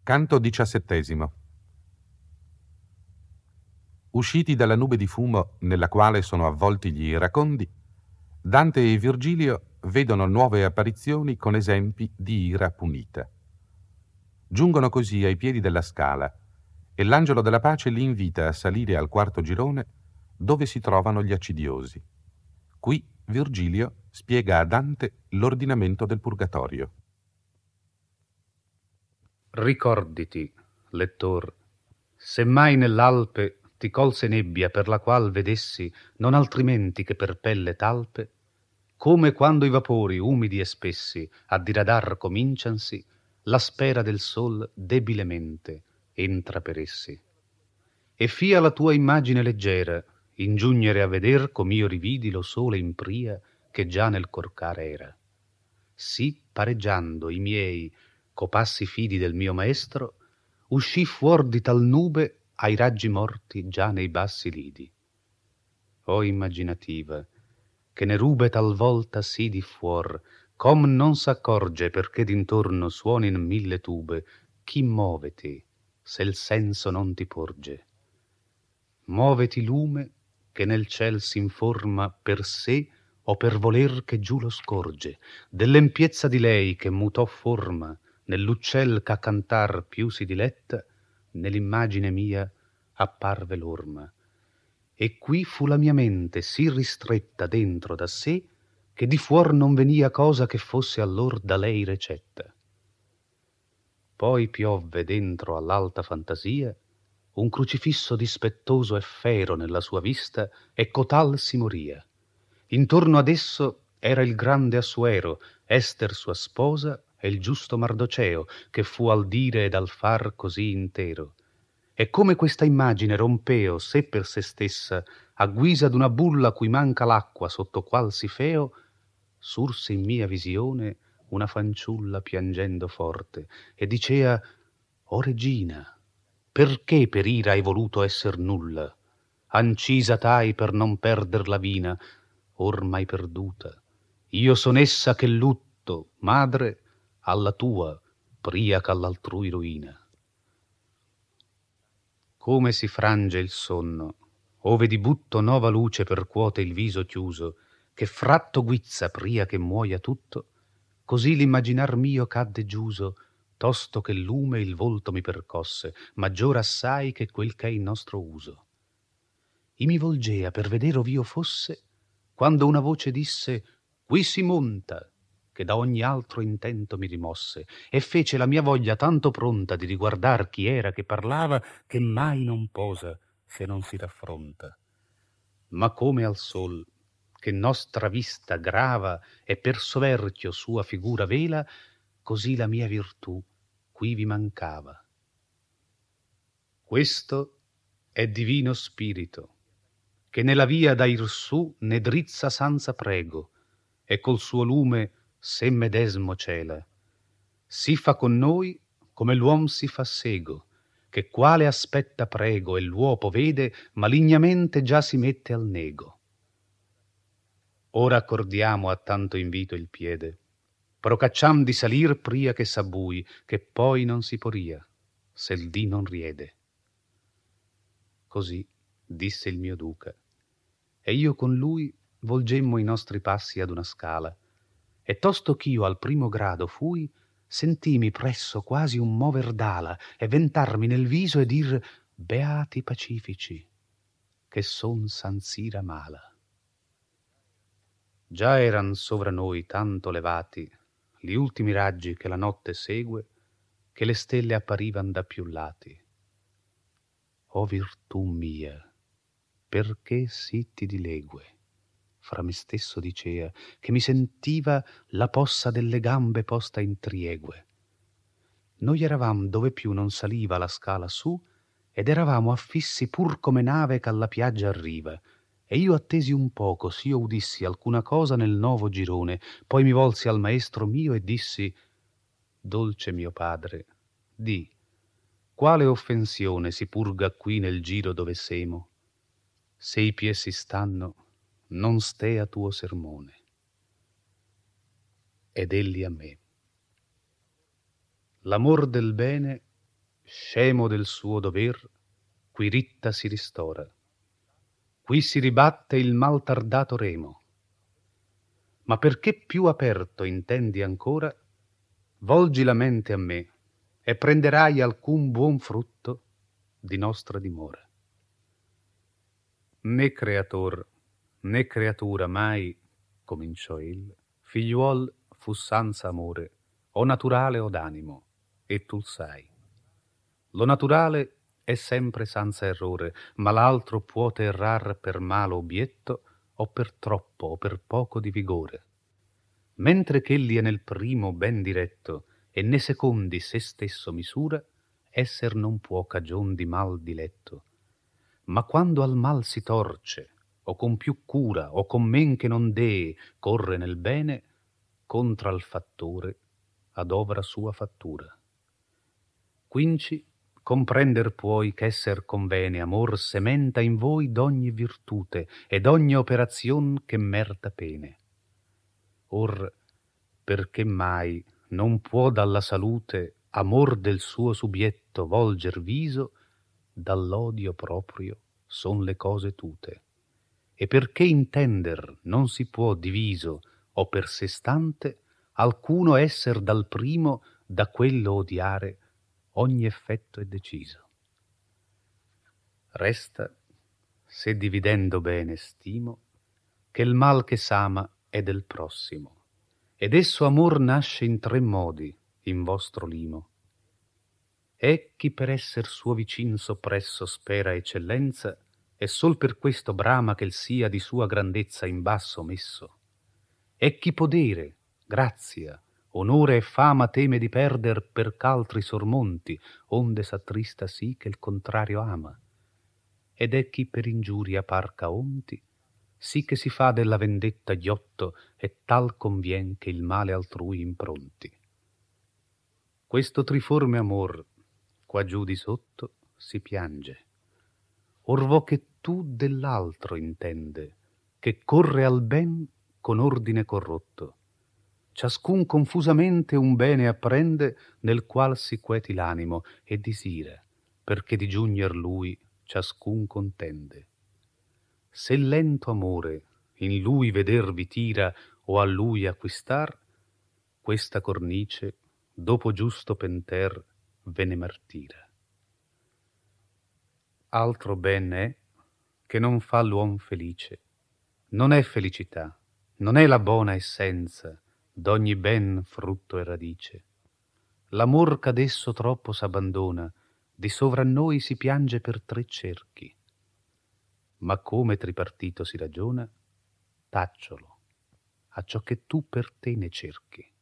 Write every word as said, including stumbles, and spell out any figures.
Canto diciassettesimo. Usciti dalla nube di fumo nella quale sono avvolti gli iracondi, Dante e Virgilio vedono nuove apparizioni con esempi di ira punita. Giungono così ai piedi della scala e l'angelo della pace li invita a salire al quarto girone dove si trovano gli accidiosi. Qui Virgilio spiega a Dante l'ordinamento del purgatorio. Ricorditi, lettor, se mai nell'Alpe ti colse nebbia per la qual vedessi non altrimenti che per pelle talpe, come quando i vapori umidi e spessi a diradar cominciansi, la spera del sol debilemente entra per essi. E fia la tua immagine leggera ingiugnere a veder com'io rividi lo sole in pria che già nel corcare era. Sì, pareggiando i miei co passi fidi del mio maestro, uscì fuor di tal nube ai raggi morti già nei bassi lidi. O immaginativa, che ne rube talvolta sì di fuor, com non s'accorge perché d'intorno suonin mille tube, chi muoveti, se il senso non ti porge. Muoveti lume, che nel ciel s'informa per sé o per voler che giù lo scorge, dell'empiezza di lei che mutò forma, nell'uccel ch'a cantar più si diletta, nell'immagine mia apparve l'orma. E qui fu la mia mente sì ristretta dentro da sé, che di fuor non venia cosa che fosse allor da lei recetta. Poi piovve dentro all'alta fantasia un crucifisso dispettoso e fero nella sua vista, e cotal si moria. Intorno ad esso era il grande Assuero, Ester sua sposa, e il giusto Mardoceo, che fu al dire ed al far così intero. E come questa immagine rompeo sé per se stessa, a guisa d'una bulla cui manca l'acqua sotto qual si feo, surse in mia visione una fanciulla piangendo forte, e dicea: «O regina, perché per ira hai voluto esser nulla? Ancisa t'hai per non perder la vina, ormai perduta. Io son essa che lutto, madre, alla tua, pria ch'all'altrui ruina». Come si frange il sonno, ove di butto nova luce percuote il viso chiuso, che fratto guizza pria che muoia tutto, così l'immaginar mio cadde giuso, tosto che il lume il volto mi percosse, maggior assai che quel ch'è il nostro uso. I mi volgea per vedere ov'io fosse, quando una voce disse: «Qui si monta», che da ogni altro intento mi rimosse, e fece la mia voglia tanto pronta di riguardar chi era che parlava, che mai non posa se non si raffronta. Ma come al sol, che nostra vista grava e per soverchio sua figura vela, così la mia virtù qui vi mancava. Questo è divino spirito, che nella via da ir su ne drizza sanza prego, e col suo lume se medesmo cela. Si fa con noi come l'uom si fa sego, che quale aspetta prego e l'uopo vede, malignamente già si mette al nego. Ora accordiamo a tanto invito il piede, procacciam di salir pria che s'abbui, che poi non si poria, se il dì non riede. Così disse il mio duca, e io con lui volgemmo i nostri passi ad una scala, e tosto ch'io al primo grado fui, sentimi presso quasi un mover d'ala e ventarmi nel viso e dir: «Beati pacifici, che son San Sira mala». Già eran sovra noi tanto levati gli ultimi raggi che la notte segue, che le stelle apparivan da più lati. O virtù mia, perché sì ti dilegue? Fra me stesso dicea, che mi sentiva la possa delle gambe posta in triegue. Noi eravam dove più non saliva la scala su, ed eravamo affissi pur come nave ch'alla piaggia arriva, e io attesi un poco s'io udissi alcuna cosa nel novo girone, poi mi volsi al maestro mio e dissi: «Dolce mio padre, di, quale offensione si purga qui nel giro dove semo? Se i pie si stanno, non stea tuo sermone». Ed egli a me: «L'amor del bene scemo del suo dover, qui ritta si ristora, qui si ribatte il mal tardato remo. Ma perché più aperto intendi ancora, volgi la mente a me e prenderai alcun buon frutto di nostra dimora. Né creator, né creatura mai, cominciò il, figliuol fu senza amore, o naturale o d'animo, e tu sai. Lo naturale è sempre senza errore, ma l'altro puote errar per malo obietto, o per troppo o per poco di vigore. Mentre ch'egli è nel primo ben diretto, e ne secondi se stesso misura, esser non può cagion di mal diletto. Ma quando al mal si torce, o con più cura, o con men che non dee, corre nel bene, contra al fattore adovra sua fattura. Quinci comprender puoi ch'esser convene amor sementa in voi d'ogni virtute e d'ogni operazion che merta pene. Or perché mai non può dalla salute amor del suo subietto volger viso, dall'odio proprio son le cose tute. E perché intender non si può diviso o per sé stante alcuno esser dal primo da quello odiare ogni effetto è deciso. Resta, se dividendo bene stimo, che il mal che s'ama è del prossimo, ed esso amor nasce in tre modi in vostro limo. E chi per esser suo vicin soppresso spera eccellenza, e sol per questo brama che il sia di sua grandezza in basso messo. E chi podere, grazia, onore e fama teme di perder per ch'altri sormonti, onde s'attrista sì che il contrario ama. Ed è chi per ingiuria parca onti, sì che si fa della vendetta ghiotto, e tal convien che il male altrui impronti. Questo triforme amor, qua giù di sotto, si piange. Or vo che tu dell'altro intende, che corre al ben con ordine corrotto. Ciascun confusamente un bene apprende, nel qual si queti l'animo e disira, perché di giugner lui ciascun contende. Se lento amore in lui vedervi tira o a lui acquistar, questa cornice, dopo giusto penter, ve ne martira. Altro ben è che non fa l'uom felice, non è felicità, non è la bona essenza d'ogni ben frutto e radice. L'amor ch'adesso troppo s'abbandona, di sovra a noi si piange per tre cerchi. Ma come tripartito si ragiona, tacciolo, a ciò che tu per te ne cerchi.